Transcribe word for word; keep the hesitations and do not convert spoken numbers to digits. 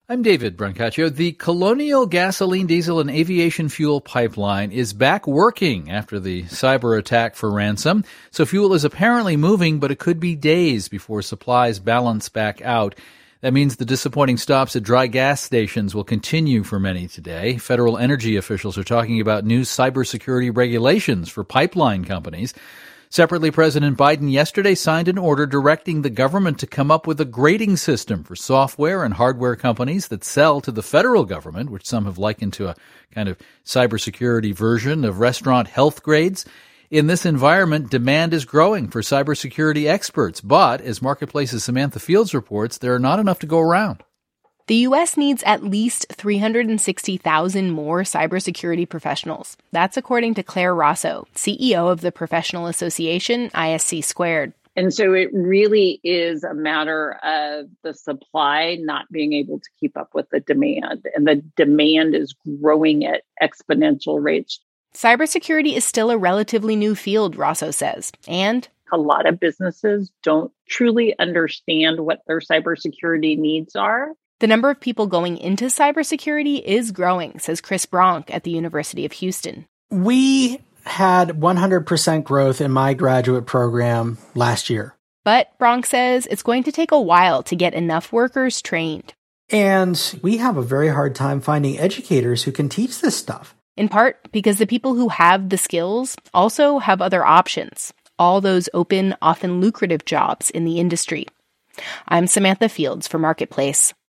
I'm David Brancaccio. The Colonial Gasoline, Diesel, and Aviation Fuel Pipeline is back working after the cyber attack for ransom. So fuel is apparently moving, but it could be days before supplies balance back out. That means the disappointing stops at dry gas stations will continue for many today. Federal energy officials are talking about new cybersecurity regulations for pipeline companies. Separately, President Biden yesterday signed an order directing the government to come up with a grading system for software and hardware companies that sell to the federal government, which some have likened to a kind of cybersecurity version of restaurant health grades. In this environment, demand is growing for cybersecurity experts, but as Marketplace's Samantha Fields reports, there are not enough to go around. The U S needs at least three hundred sixty thousand more cybersecurity professionals. That's according to Claire Rosso, C E O of the professional association I S C Squared. And so it really is a matter of the supply not being able to keep up with the demand. And the demand is growing at exponential rates. Cybersecurity is still a relatively new field, Rosso says, and a lot of businesses don't truly understand what their cybersecurity needs are. The number of people going into cybersecurity is growing, says Chris Bronk at the University of Houston. We had one hundred percent growth in my graduate program last year. But Bronk says it's going to take a while to get enough workers trained. And we have a very hard time finding educators who can teach this stuff. In part because the people who have the skills also have other options, all those open, often lucrative jobs in the industry. I'm Samantha Fields for Marketplace.